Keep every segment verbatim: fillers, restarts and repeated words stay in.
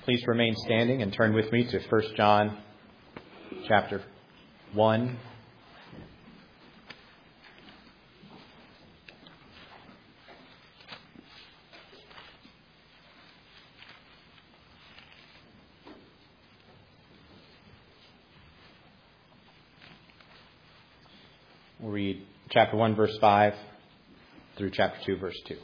Please remain standing and turn with me to First John chapter one. We'll read chapter one, verse five through chapter two, verse two.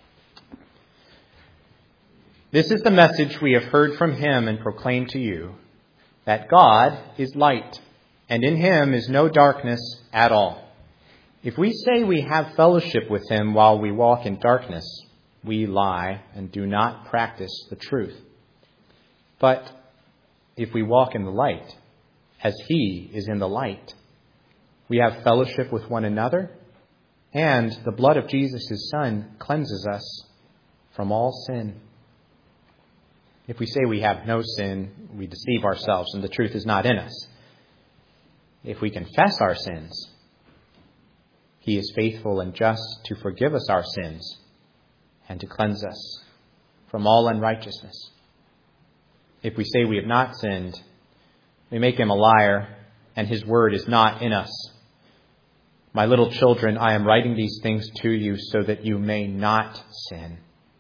This is the message we have heard from him and proclaim to you, that God is light, and in him is no darkness at all. If we say we have fellowship with him while we walk in darkness, we lie and do not practice the truth. But if we walk in the light, as he is in the light, we have fellowship with one another, and the blood of Jesus, his Son, cleanses us from all sin. If we say we have no sin, we deceive ourselves, and the truth is not in us. If we confess our sins, he is faithful and just to forgive us our sins and to cleanse us from all unrighteousness. If we say we have not sinned, we make him a liar, and his word is not in us. My little children, I am writing these things to you so that you may not sin.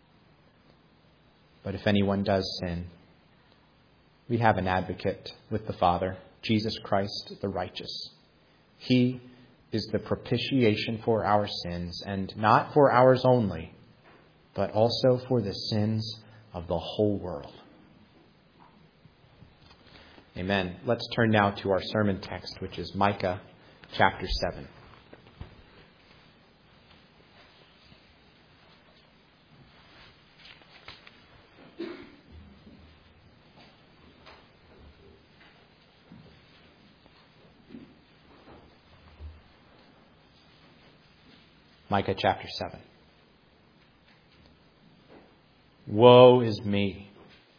But if anyone does sin, we have an advocate with the Father, Jesus Christ the righteous. He is the propitiation for our sins, and not for ours only, but also for the sins of the whole world. Amen. Let's turn now to our sermon text, which is Micah chapter seven. Micah chapter seven. Woe is me,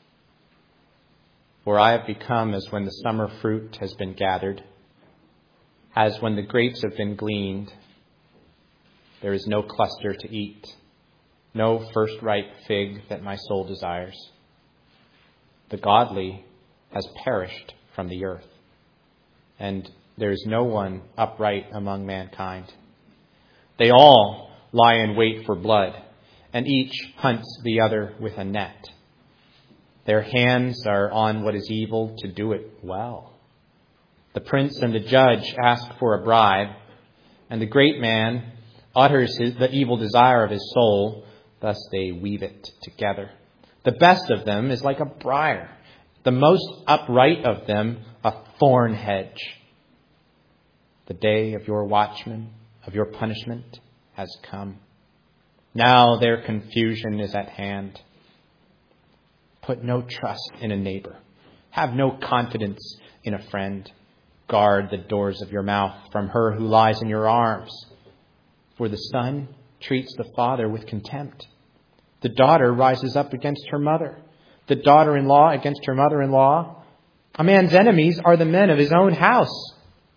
for I have become as when the summer fruit has been gathered, as when the grapes have been gleaned. There is no cluster to eat, no first ripe fig that my soul desires. The godly has perished from the earth, and there is no one upright among mankind. They all lie in wait for blood, and each hunts the other with a net. Their hands are on what is evil to do it well. The prince and the judge ask for a bribe, and the great man utters his, the evil desire of his soul. Thus they weave it together. The best of them is like a briar, the most upright of them a thorn hedge. The day of your watchmen, of your punishment, has come. Now their confusion is at hand. Put no trust in a neighbor. Have no confidence in a friend. Guard the doors of your mouth from her who lies in your arms. For the son treats the father with contempt. The daughter rises up against her mother. The daughter-in-law against her mother-in-law. A man's enemies are the men of his own house.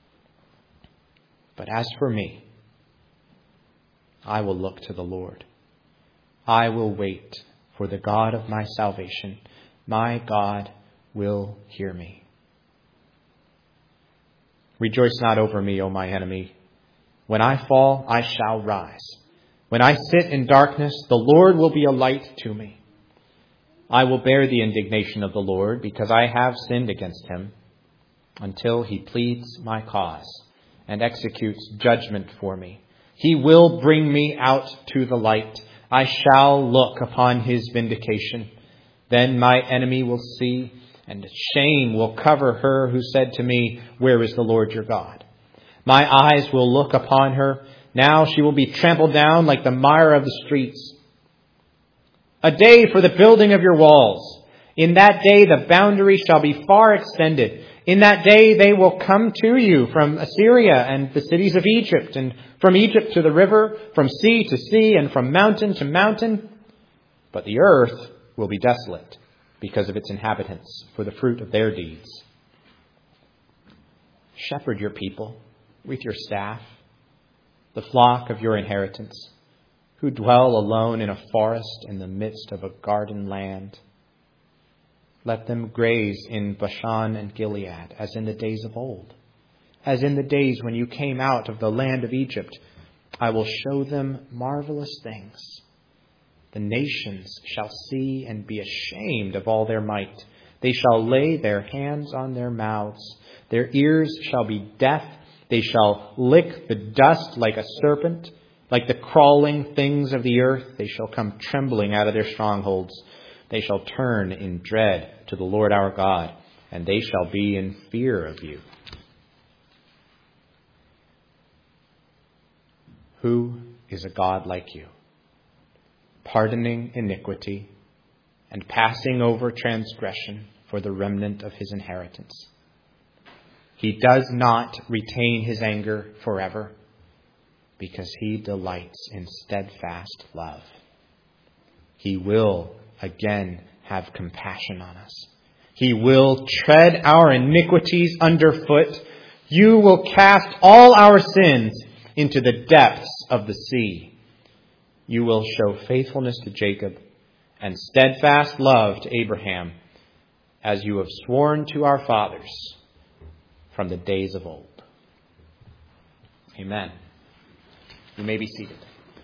But as for me, I will look to the Lord. I will wait for the God of my salvation. My God will hear me. Rejoice not over me, O my enemy. When I fall, I shall rise. When I sit in darkness, the Lord will be a light to me. I will bear the indignation of the Lord because I have sinned against him, until he pleads my cause and executes judgment for me. He will bring me out to the light. I shall look upon his vindication. Then my enemy will see, and shame will cover her who said to me, where is the Lord your God? My eyes will look upon her. Now she will be trampled down like the mire of the streets. A day for the building of your walls. In that day the boundary shall be far extended. In that day they will come to you from Assyria and the cities of Egypt, and from Egypt to the river, from sea to sea, and from mountain to mountain. But the earth will be desolate because of its inhabitants, for the fruit of their deeds. Shepherd your people with your staff, the flock of your inheritance, who dwell alone in a forest in the midst of a garden land. Let them graze in Bashan and Gilead, as in the days of old. As in the days when you came out of the land of Egypt, I will show them marvelous things. The nations shall see and be ashamed of all their might. They shall lay their hands on their mouths. Their ears shall be deaf. They shall lick the dust like a serpent. Like the crawling things of the earth, they shall come trembling out of their strongholds. They shall turn in dread to the Lord our God, and they shall be in fear of you. Who is a God like you, pardoning iniquity and passing over transgression for the remnant of his inheritance? He does not retain his anger forever, because he delights in steadfast love. He will again have compassion on us. He will tread our iniquities underfoot. You will cast all our sins into the depths of the sea. You will show faithfulness to Jacob and steadfast love to Abraham, as you have sworn to our fathers from the days of old. Amen. You may be seated.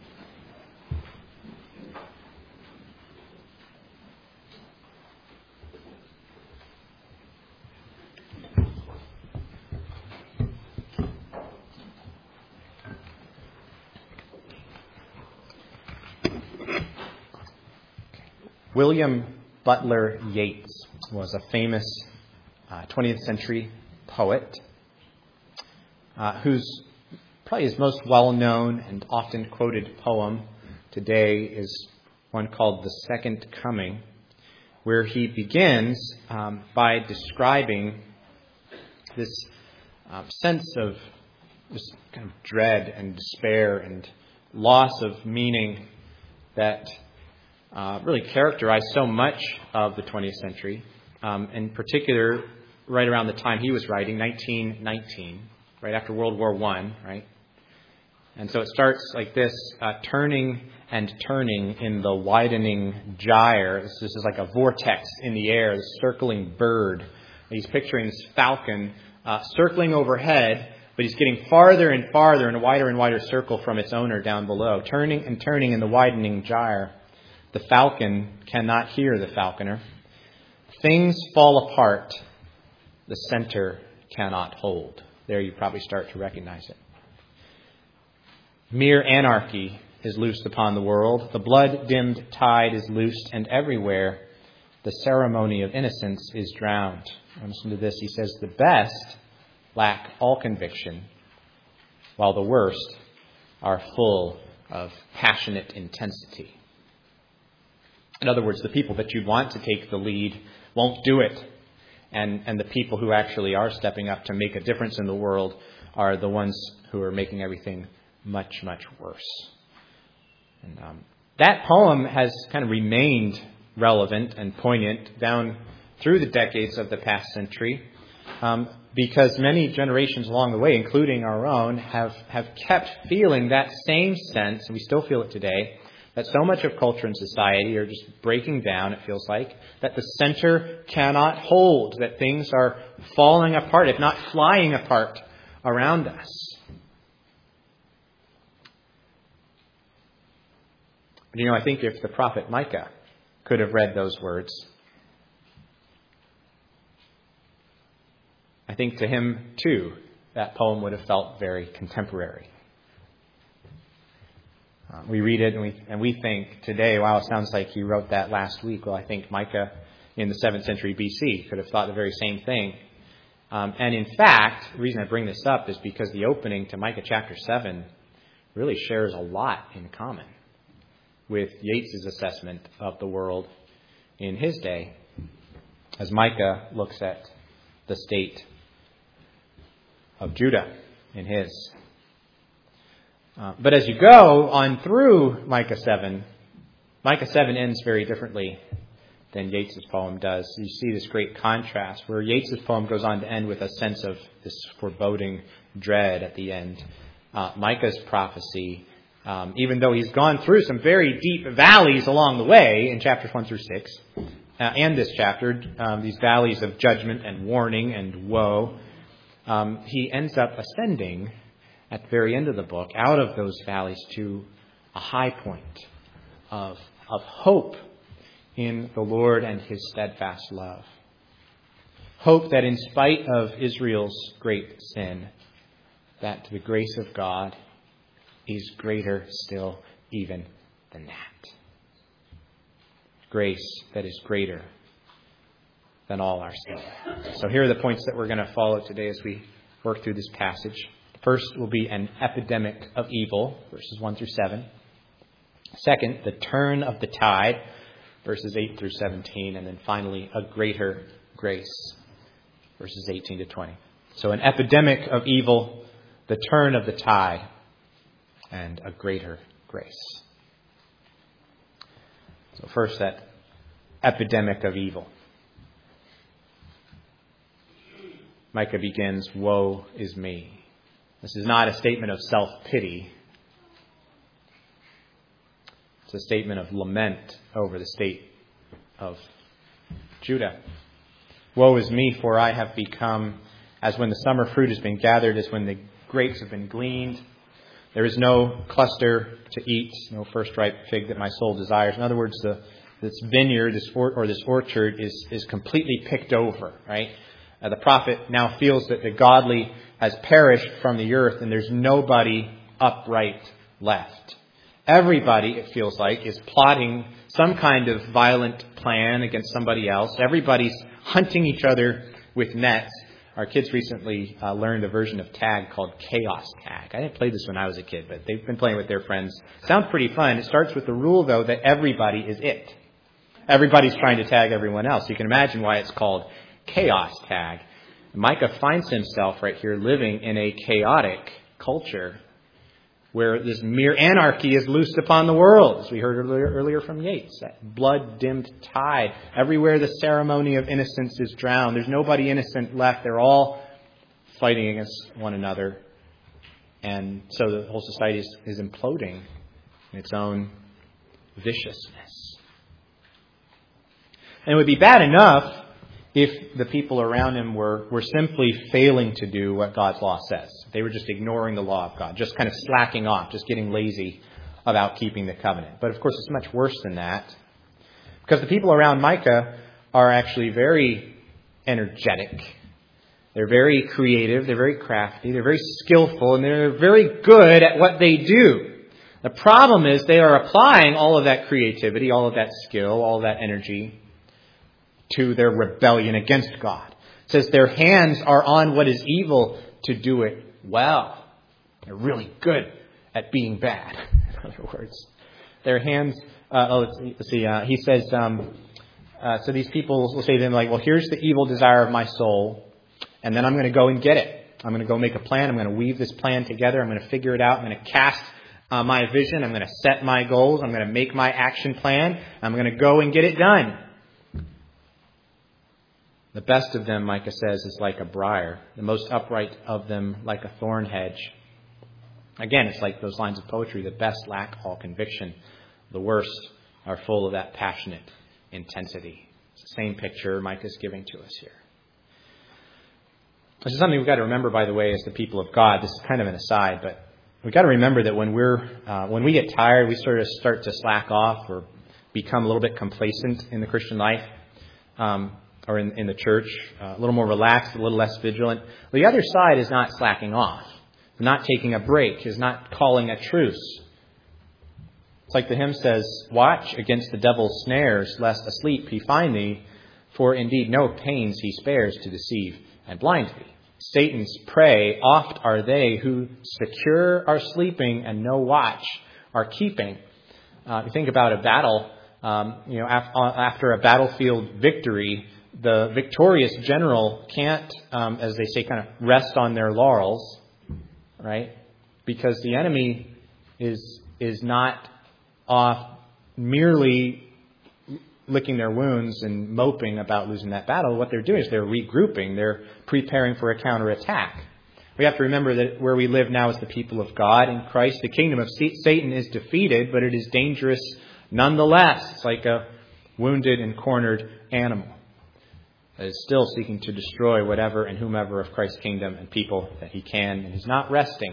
William Butler Yeats was a famous uh, twentieth century poet uh, whose probably his most well-known and often quoted poem today is one called The Second Coming, where he begins um, by describing this um, sense of this kind of dread and despair and loss of meaning that uh, really characterized so much of the twentieth century, um, in particular right around the time he was writing, nineteen nineteen, right after World War One, right? And so it starts like this, uh, turning and turning in the widening gyre. This, this is like a vortex in the air, this circling bird. And he's picturing this falcon uh, circling overhead, but he's getting farther and farther in a wider and wider circle from its owner down below, turning and turning in the widening gyre. The falcon cannot hear the falconer. Things fall apart. The center cannot hold. There you probably start to recognize it. Mere anarchy is loosed upon the world. The blood-dimmed tide is loosed, and everywhere the ceremony of innocence is drowned. And listen to this. He says, the best lack all conviction, while the worst are full of passionate intensity. In other words, the people that you want to take the lead won't do it. And, and the people who actually are stepping up to make a difference in the world are the ones who are making everything much, much worse. And um, that poem has kind of remained relevant and poignant down through the decades of the past century, um, because many generations along the way, including our own, have, have kept feeling that same sense, and we still feel it today, that so much of culture and society are just breaking down, it feels like, that the center cannot hold, that things are falling apart, if not flying apart around us. You know, I think if the prophet Micah could have read those words, I think to him, too, that poem would have felt very contemporary. Uh, we read it and we and we think today, wow, it sounds like he wrote that last week. Well, I think Micah in the seventh century B C could have thought the very same thing. Um, and in fact, the reason I bring this up is because the opening to Micah chapter seven really shares a lot in common with Yeats' assessment of the world in his day, as Micah looks at the state of Judah in his. Uh, but as you go on through Micah seven, Micah seven ends very differently than Yeats' poem does. You see this great contrast where Yeats' poem goes on to end with a sense of this foreboding dread at the end. Uh, Micah's prophecy, um, even though he's gone through some very deep valleys along the way in chapters one through six, uh, and this chapter, um, these valleys of judgment and warning and woe, um, he ends up ascending at the very end of the book out of those valleys to a high point of, of hope in the Lord and his steadfast love. Hope that in spite of Israel's great sin, that the grace of God is greater still even than that. Grace that is greater than all our sin. So here are the points that we're going to follow today as we work through this passage. First will be an epidemic of evil, verses one through seven. Second, the turn of the tide, verses eight through seventeen. And then finally, a greater grace, verses eighteen to twenty. So an epidemic of evil, the turn of the tide, and a greater grace. So first, that epidemic of evil. Micah begins, "Woe is me." This is not a statement of self-pity. It's a statement of lament over the state of Judah. "Woe is me, for I have become as when the summer fruit has been gathered, as when the grapes have been gleaned. There is no cluster to eat, no first ripe fig that my soul desires." In other words, the, this vineyard, this or, or this orchard is, is completely picked over, right? Uh, the prophet now feels that the godly has perished from the earth and there's nobody upright left. Everybody, it feels like, is plotting some kind of violent plan against somebody else. Everybody's hunting each other with nets. Our kids recently uh, learned a version of tag called Chaos Tag. I didn't play this when I was a kid, but they've been playing with their friends. Sounds pretty fun. It starts with the rule, though, that everybody is it. Everybody's trying to tag everyone else. You can imagine why it's called Chaos Tag. Micah finds himself right here living in a chaotic culture where this mere anarchy is loosed upon the world, as we heard earlier, earlier from Yates. That blood-dimmed tide. Everywhere the ceremony of innocence is drowned. There's nobody innocent left. They're all fighting against one another. And so the whole society is, is imploding in its own viciousness. And it would be bad enough if the people around him were, were simply failing to do what God's law says. They were just ignoring the law of God, just kind of slacking off, just getting lazy about keeping the covenant. But of course, it's much worse than that, because the people around Micah are actually very energetic. They're very creative. They're very crafty. They're very skillful, and they're very good at what they do. The problem is they are applying all of that creativity, all of that skill, all of that energy to their rebellion against God. It says their hands are on what is evil to do it well. They're really good at being bad, in other words. Their hands, uh, oh, let's, let's see, uh, he says, um, uh, so these people will say to them, like, well, here's the evil desire of my soul, and then I'm going to go and get it. I'm going to go make a plan. I'm going to weave this plan together. I'm going to figure it out. I'm going to cast uh, my vision. I'm going to set my goals. I'm going to make my action plan. I'm going to go and get it done. The best of them, Micah says, is like a briar. The most upright of them like a thorn hedge. Again, it's like those lines of poetry. The best lack all conviction. The worst are full of that passionate intensity. It's the same picture Micah's giving to us here. This is something we've got to remember, by the way, as the people of God. This is kind of an aside, but we've got to remember that when we're uh, when we get tired, we sort of start to slack off or become a little bit complacent in the Christian life. Um, or in, in the church, uh, a little more relaxed, a little less vigilant. The other side is not slacking off, not taking a break, is not calling a truce. It's like the hymn says, watch against the devil's snares, lest asleep he find thee, for indeed no pains he spares to deceive and blind thee. Satan's prey oft are they who secure are sleeping and no watch are keeping. Uh, you think about a battle, um, you know, af- after a battlefield victory, the victorious general can't, um, as they say, kind of rest on their laurels, right? Because the enemy is is not off merely licking their wounds and moping about losing that battle. What they're doing is they're regrouping. They're preparing for a counterattack. We have to remember that where we live now is the people of God in Christ. The kingdom of Satan is defeated, but it is dangerous nonetheless. It's like a wounded and cornered animal that is still seeking to destroy whatever and whomever of Christ's kingdom and people that he can, and he's not resting.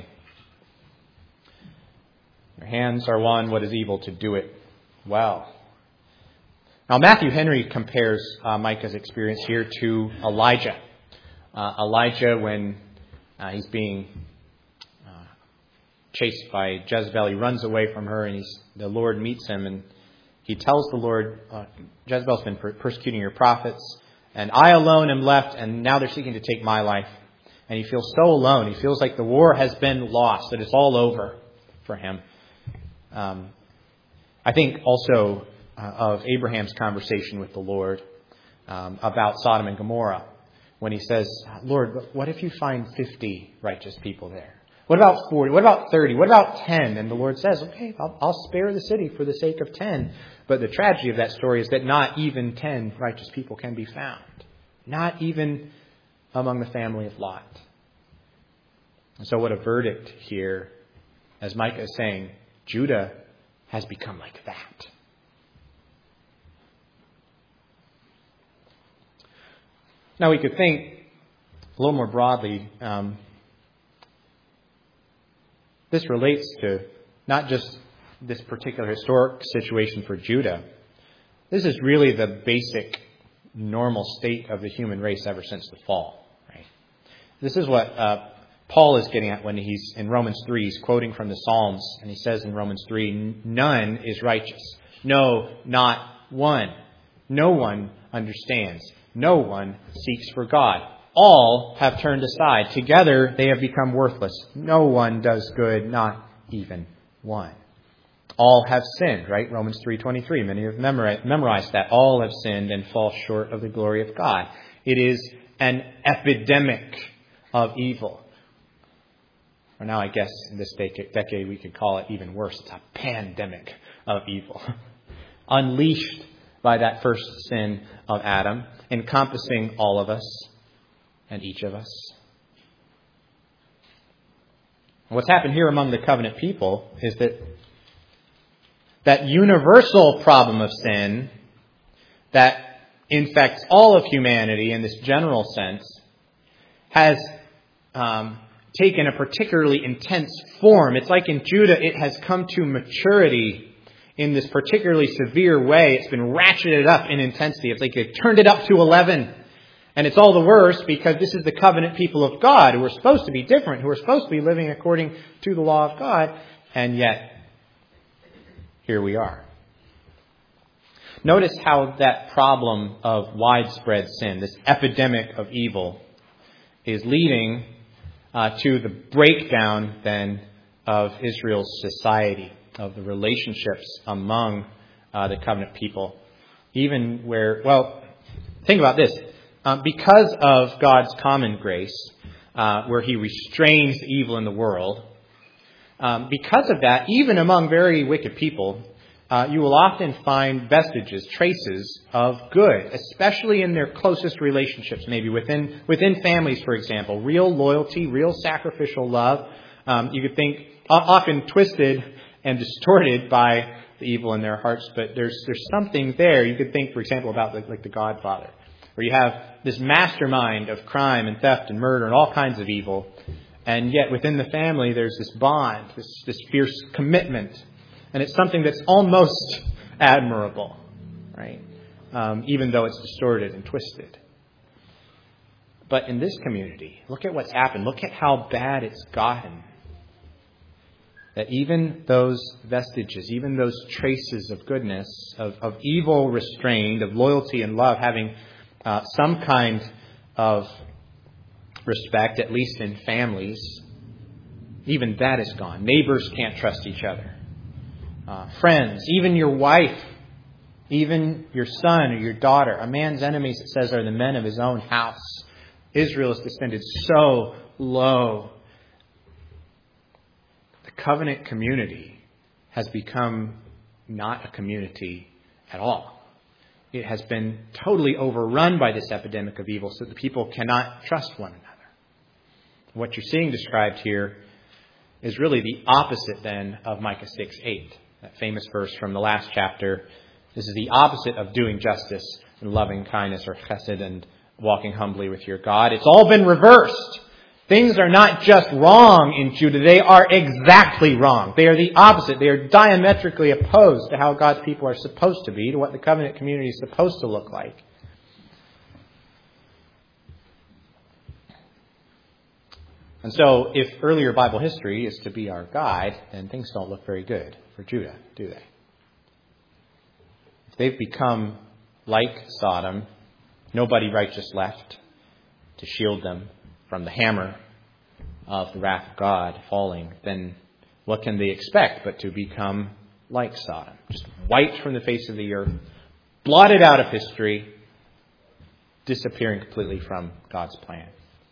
Your hands are one what is evil to do it well. Now, Matthew Henry compares uh, Micah's experience here to Elijah. Uh, Elijah, when uh, he's being uh, chased by Jezebel, he runs away from her, and he's, the Lord meets him, and he tells the Lord, uh, Jezebel's been per- persecuting your prophets, and I alone am left, and now they're seeking to take my life. And he feels so alone. He feels like the war has been lost, that it's all over for him. Um, I think also uh, of Abraham's conversation with the Lord um, about Sodom and Gomorrah, when he says, Lord, what if you find fifty righteous people there? What about forty? What about thirty? What about ten? And the Lord says, okay, I'll, I'll spare the city for the sake of ten. But the tragedy of that story is that not even ten righteous people can be found. Not even among the family of Lot. And so what a verdict here, as Micah is saying, Judah has become like that. Now we could think a little more broadly. Um, this relates to not just this particular historic situation for Judah. This is really the basic normal state of the human race ever since the fall. Right? This is what uh, Paul is getting at when he's in Romans three. He's quoting from the Psalms, and he says in Romans three, none is righteous. No, not one. No one understands. No one seeks for God. All have turned aside. Together they have become worthless. No one does good, not even one. All have sinned, right? Romans three twenty-three. Many have memorized that. All have sinned and fall short of the glory of God. It is an epidemic of evil. Or now I guess in this decade we could call it even worse. It's a pandemic of evil. Unleashed by that first sin of Adam, encompassing all of us and each of us. What's happened here among the covenant people is that that universal problem of sin that infects all of humanity in this general sense has um, taken a particularly intense form. It's like in Judah, it has come to maturity in this particularly severe way. It's been ratcheted up in intensity. It's like they turned it up to eleven. And it's all the worse because this is the covenant people of God who are supposed to be different, who are supposed to be living according to the law of God. And yet, here we are. Notice how that problem of widespread sin, this epidemic of evil, is leading uh, to the breakdown then of Israel's society, of the relationships among uh, the covenant people. Even where, well, think about this. Um, because of God's common grace, uh, where he restrains the evil in the world, um, because of that, even among very wicked people, uh, you will often find vestiges, traces of good, especially in their closest relationships, maybe within within families, for example. Real loyalty, real sacrificial love. Um, you could think often twisted and distorted by the evil in their hearts, but there's there's something there. You could think, for example, about like, like the Godfather, where you have this mastermind of crime and theft and murder and all kinds of evil, and yet within the family there's this bond, this this fierce commitment, and it's something that's almost admirable, right? Um, even though it's distorted and twisted. But in this community, look at what's happened. Look at how bad it's gotten. That even those vestiges, even those traces of goodness, of, of evil restrained, of loyalty and love having uh, some kind of respect, at least in families, even that is gone. Neighbors can't trust each other. Uh, friends, even your wife, even your son or your daughter. A man's enemies, it says, are the men of his own house. Israel has descended so low. The covenant community has become not a community at all. It has been totally overrun by this epidemic of evil so that the people cannot trust one another. What you're seeing described here is really the opposite then of Micah six eight, that famous verse from the last chapter This is the opposite of doing justice and loving kindness or chesed and walking humbly with your God. It's all been reversed. Things are not just wrong in Judah. They are exactly wrong. They are the opposite. They are diametrically opposed to how God's people are supposed to be, to what the covenant community is supposed to look like. And so, if earlier Bible history is to be our guide, then things don't look very good for Judah, do they? If they've become like Sodom, nobody righteous left to shield them from the hammer of the wrath of God falling, then what can they expect but to become like Sodom? Just wiped from the face of the earth, blotted out of history, disappearing completely from God's plan.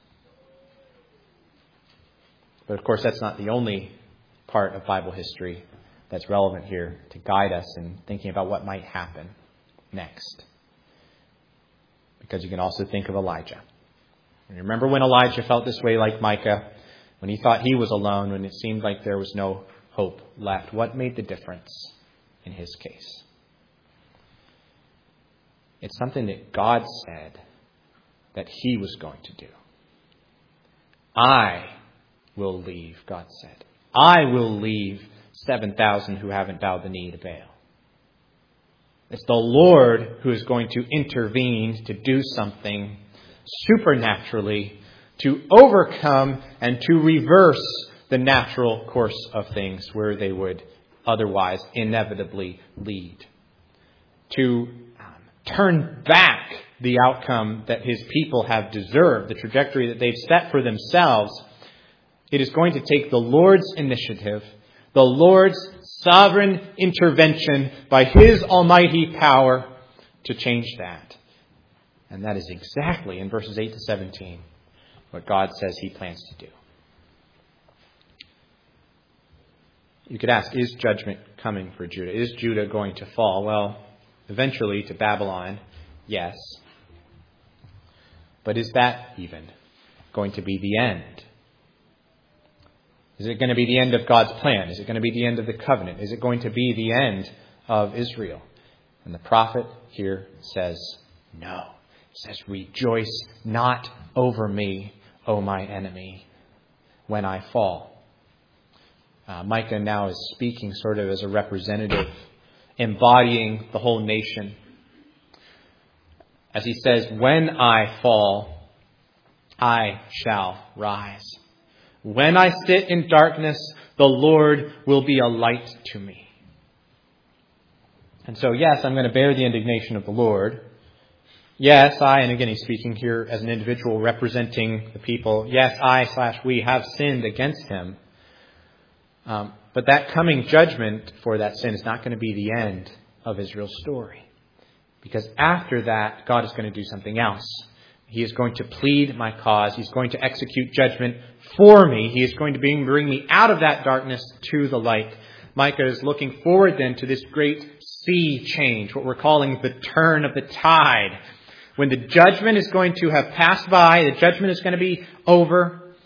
But of course, that's not the only part of Bible history that's relevant here to guide us in thinking about what might happen next. Because you can also think of Elijah. And remember when Elijah felt this way like Micah, when he thought he was alone, when it seemed like there was no hope left? What made the difference in his case? It's something that God said that he was going to do. I will leave, God said. I will leave seven thousand who haven't bowed the knee to Baal. It's the Lord who is going to intervene to do something supernaturally to overcome and to reverse the natural course of things where they would otherwise inevitably lead. To um, turn back the outcome that his people have deserved, the trajectory that they've set for themselves. It is going to take the Lord's initiative, the Lord's sovereign intervention by his almighty power to change that. And that is exactly in verses eight to seventeen what God says he plans to do. You could ask, is judgment coming for Judah? Is Judah going to fall? Well, eventually to Babylon, yes. But is that even going to be the end? Is it going to be the end of God's plan? Is it going to be the end of the covenant? Is it going to be the end of Israel? And the prophet here says, no. He says, rejoice not over me, O my enemy, when I fall. Uh, Micah now is speaking sort of as a representative, embodying the whole nation. As he says, when I fall, I shall rise. When I sit in darkness, the Lord will be a light to me. And so, yes, I'm going to bear the indignation of the Lord. Yes, I, and again he's speaking here as an individual representing the people. Yes, I slash we have sinned against him. Um, but that coming judgment for that sin is not going to be the end of Israel's story. Because after that, God is going to do something else. He is going to plead my cause. He's going to execute judgment for me. He is going to bring, bring me out of that darkness to the light. Micah is looking forward then to this great sea change, what we're calling the turn of the tide. When the judgment is going to have passed by, the judgment is going to be over.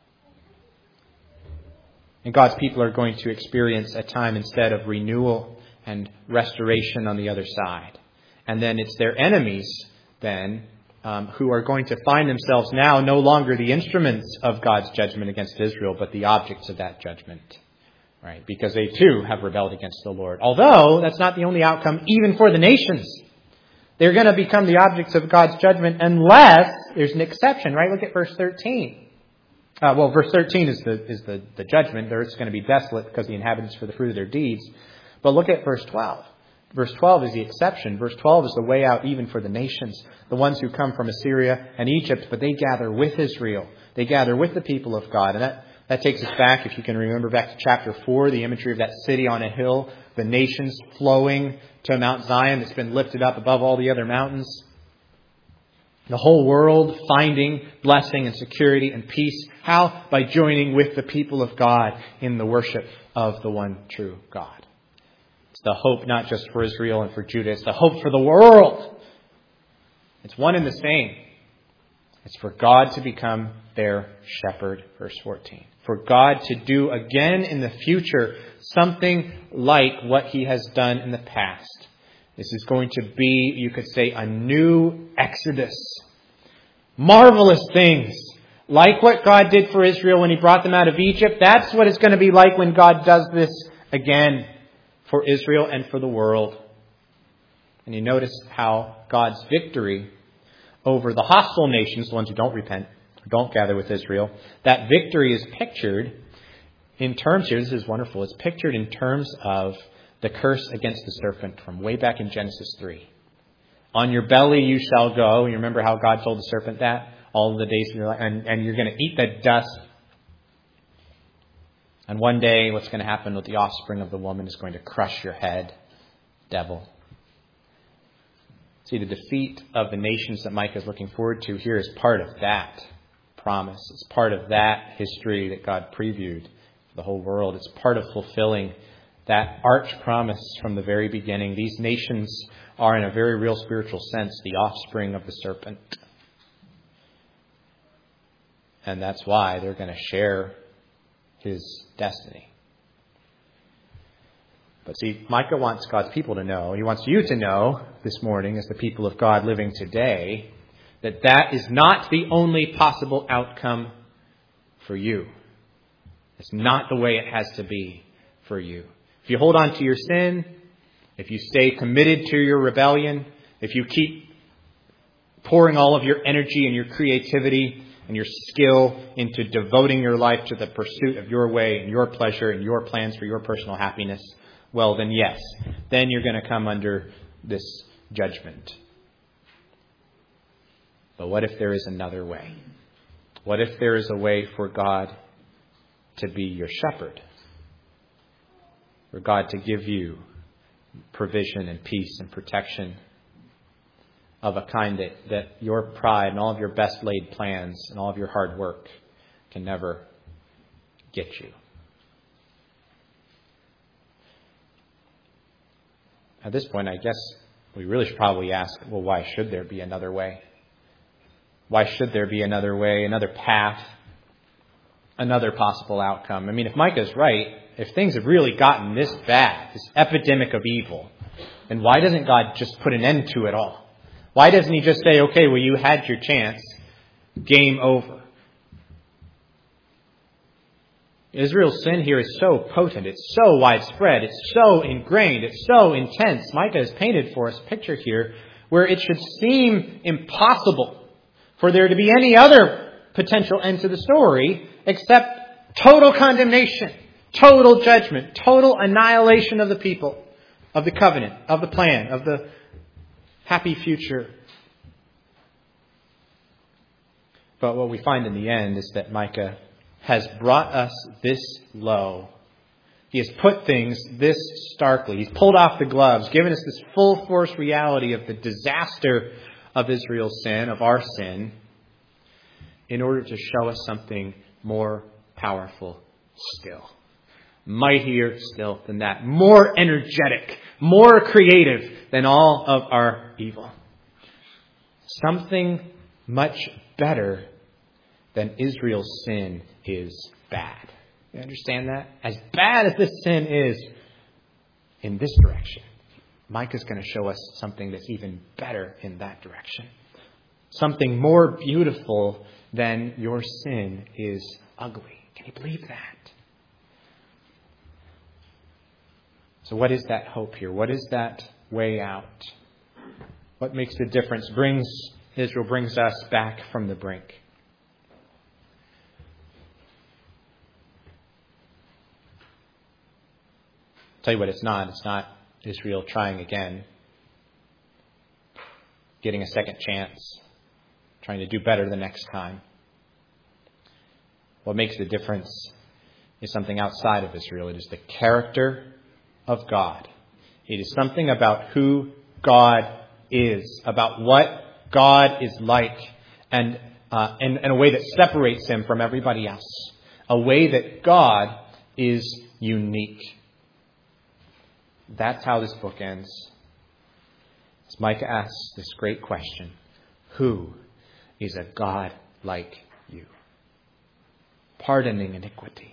And God's people are going to experience a time instead of renewal and restoration on the other side. And then it's their enemies then Um, who are going to find themselves now no longer the instruments of God's judgment against Israel, but the objects of that judgment, right? Because they too have rebelled against the Lord. Although that's not the only outcome, even for the nations. They're going to become the objects of God's judgment unless there's an exception, right? Look at verse thirteen. Uh, well, verse thirteen is the is the, the judgment. The earth's going to be desolate because the inhabitants for the fruit of their deeds. But look at verse twelve. Verse twelve is the exception. Verse twelve is the way out even for the nations, the ones who come from Assyria and Egypt, but they gather with Israel. They gather with the people of God. And that, that takes us back, if you can remember, back to chapter four, the imagery of that city on a hill, the nations flowing to Mount Zion that's been lifted up above all the other mountains. The whole world finding blessing and security and peace. How? By joining with the people of God in the worship of the one true God. It's the hope not just for Israel and for Judah. It's the hope for the world. It's one and the same. It's for God to become their shepherd, verse fourteen. For God to do again in the future something like what he has done in the past. This is going to be, you could say, a new Exodus. Marvelous things. Like what God did for Israel when He brought them out of Egypt, that's what it's going to be like when God does this again for Israel and for the world. And you notice how God's victory over the hostile nations, the ones who don't repent, who don't gather with Israel, that victory is pictured in terms here, this is wonderful, it's pictured in terms of the curse against the serpent from way back in Genesis three. On your belly you shall go. You remember how God told the serpent that? All of the days of your life. And, and you're going to eat the dust. And one day what's going to happen with the offspring of the woman is going to crush your head, devil. See, the defeat of the nations that Micah is looking forward to here is part of that promise. It's part of that history that God previewed for the whole world. It's part of fulfilling that arch promise from the very beginning. These nations are, in a very real spiritual sense, the offspring of the serpent. And that's why they're going to share his destiny. But see, Micah wants God's people to know, he wants you to know this morning as the people of God living today, that that is not the only possible outcome for you. It's not the way it has to be for you. If you hold on to your sin, if you stay committed to your rebellion, if you keep pouring all of your energy and your creativity and your skill into devoting your life to the pursuit of your way and your pleasure and your plans for your personal happiness, well, then yes, then you're going to come under this judgment. But what if there is another way? What if there is a way for God to be your shepherd? For God to give you provision and peace and protection of a kind that, that your pride and all of your best laid plans and all of your hard work can never get you. At this point, I guess we really should probably ask, well, why should there be another way? Why should there be another way, another path, another possible outcome? I mean, if Micah's right, if things have really gotten this bad, this epidemic of evil, then why doesn't God just put an end to it all? Why doesn't he just say, okay, well, you had your chance, game over? Israel's sin here is so potent, it's so widespread, it's so ingrained, it's so intense. Micah has painted for us a picture here where it should seem impossible for there to be any other potential end to the story except total condemnation, total judgment, total annihilation of the people, of the covenant, of the plan, of the happy future. But what we find in the end is that Micah has brought us this low. He has put things this starkly. He's pulled off the gloves, given us this full force reality of the disaster of Israel's sin, of our sin, in order to show us something more powerful still. Mightier still than that. More energetic. More creative than all of our evil. Something much better than Israel's sin is bad. You understand that? As bad as this sin is in this direction, Micah's going to show us something that's even better in that direction. Something more beautiful than your sin is ugly. Can you believe that? So what is that hope here? What is that way out? What makes the difference? Brings Israel brings us back from the brink. I'll tell you what it's not. It's not Israel trying again, getting a second chance, trying to do better the next time. What makes the difference is something outside of Israel. It is the character of God. It is something about who God is, about what God is like, and uh, in, in a way that separates him from everybody else. A way that God is unique. That's how this book ends. As Micah asks this great question, who is a God like you? Pardoning iniquity,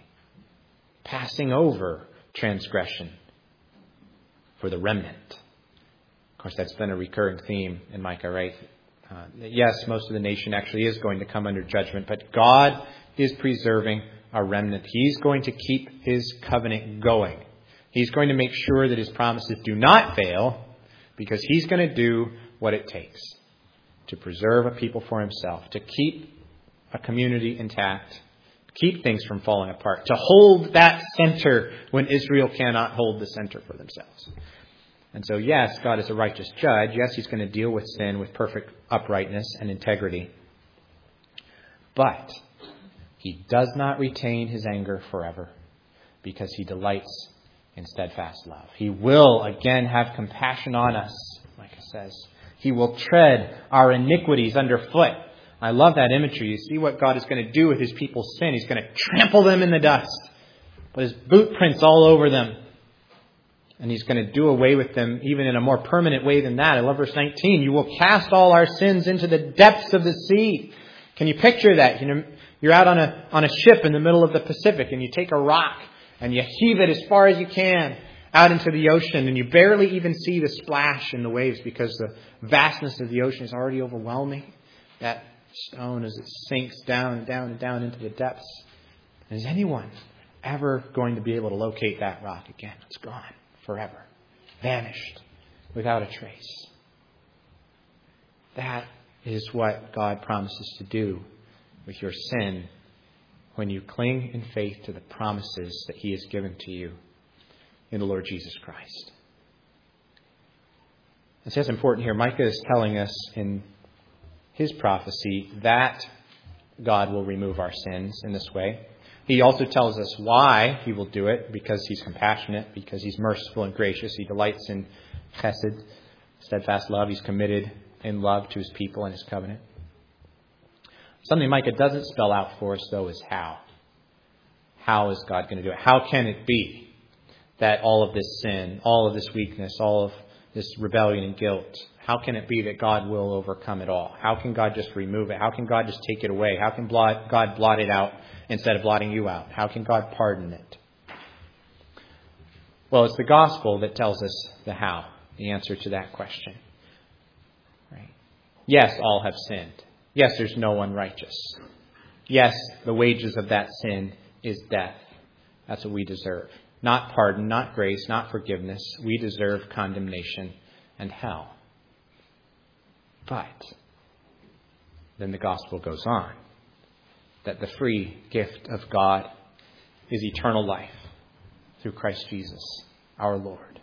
passing over transgression for the remnant, course, that's been a recurring theme in Micah, right? Uh, yes, most of the nation actually is going to come under judgment, but God is preserving a remnant. He's going to keep his covenant going. He's going to make sure that his promises do not fail, because he's going to do what it takes to preserve a people for himself, to keep a community intact, keep things from falling apart, to hold that center when Israel cannot hold the center for themselves. And so, yes, God is a righteous judge. Yes, he's going to deal with sin with perfect uprightness and integrity. But he does not retain his anger forever, because he delights in steadfast love. He will again have compassion on us, Micah says. He will tread our iniquities underfoot. I love that imagery. You see what God is going to do with his people's sin. He's going to trample them in the dust, put his boot prints all over them. And he's going to do away with them even in a more permanent way than that. I love verse nineteen. You will cast all our sins into the depths of the sea. Can you picture that? You know, you're out on a on a ship in the middle of the Pacific, and you take a rock and you heave it as far as you can out into the ocean, and you barely even see the splash in the waves because the vastness of the ocean is already overwhelming. That stone, as it sinks down and down and down into the depths. Is anyone ever going to be able to locate that rock again? It's gone forever, vanished, without a trace. That is what God promises to do with your sin when you cling in faith to the promises that he has given to you in the Lord Jesus Christ. And so it's important here. Micah is telling us in his prophecy that God will remove our sins in this way. He also tells us why he will do it, because he's compassionate, because he's merciful and gracious. He delights in chesed, steadfast love. He's committed in love to his people and his covenant. Something Micah doesn't spell out for us, though, is how. How is God going to do it? How can it be that all of this sin, all of this weakness, all of this rebellion and guilt, how can it be that God will overcome it all? How can God just remove it? How can God just take it away? How can blot, God blot it out instead of blotting you out? How can God pardon it? Well, it's the gospel that tells us the how, the answer to that question. Right? Yes, all have sinned. Yes, there's no one righteous. Yes, the wages of that sin is death. That's what we deserve. Not pardon, not grace, not forgiveness. We deserve condemnation and hell. But then the gospel goes on, that the free gift of God is eternal life through Christ Jesus, our Lord.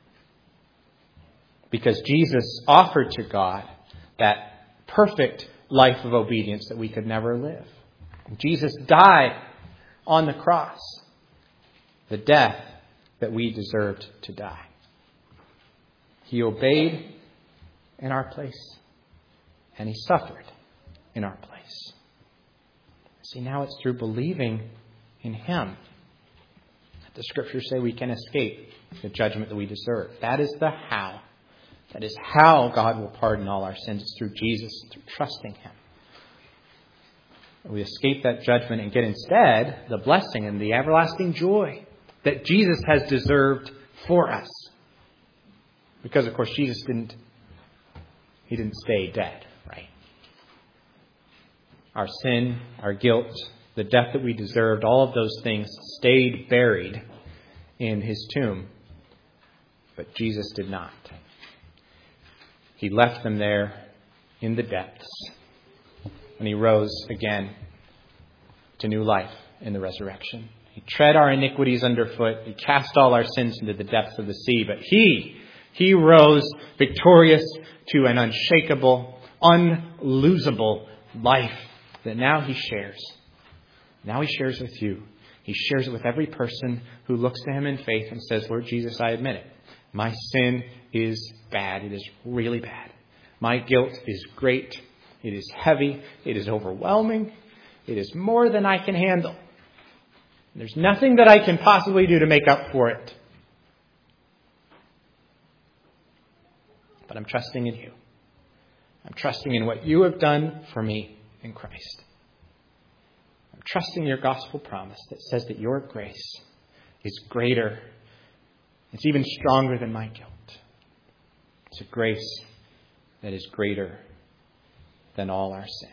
Because Jesus offered to God that perfect life of obedience that we could never live. Jesus died on the cross, the death that we deserved to die. He obeyed in our place, and he suffered in our place. See, now it's through believing in him that the scriptures say we can escape the judgment that we deserve. That is the how. That is how God will pardon all our sins. It's through Jesus, through trusting him. We escape that judgment and get instead the blessing and the everlasting joy that Jesus has deserved for us. Because, of course, Jesus didn't, he didn't stay dead, right? Our sin, our guilt, the death that we deserved, all of those things stayed buried in his tomb. But Jesus did not. He left them there in the depths. And he rose again to new life in the resurrection. He tread our iniquities underfoot. He cast all our sins into the depths of the sea. But he, he rose victorious to an unshakable, unlosable life that now he shares. Now he shares with you. He shares it with every person who looks to him in faith and says, Lord Jesus, I admit it. My sin is bad. It is really bad. My guilt is great. It is heavy. It is overwhelming. It is more than I can handle. There's nothing that I can possibly do to make up for it. But I'm trusting in you. I'm trusting in what you have done for me in Christ. I'm trusting your gospel promise that says that your grace is greater. It's even stronger than my guilt. It's a grace that is greater than all our sin.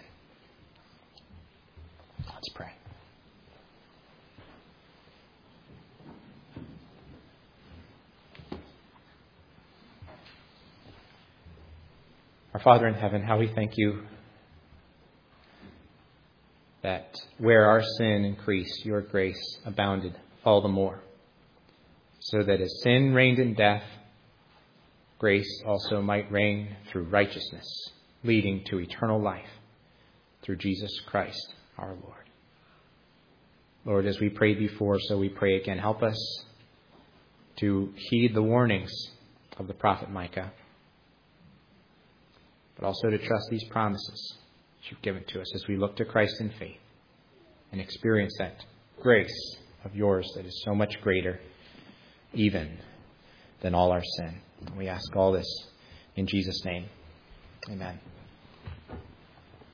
Let's pray. Our Father in heaven, how we thank you that where our sin increased, your grace abounded all the more. So that as sin reigned in death, grace also might reign through righteousness, leading to eternal life through Jesus Christ our Lord. Lord, as we prayed before, so we pray again. Help us to heed the warnings of the prophet Micah, but also to trust these promises that you've given to us as we look to Christ in faith and experience that grace of yours that is so much greater even than all our sin. We ask all this in Jesus' name. Amen.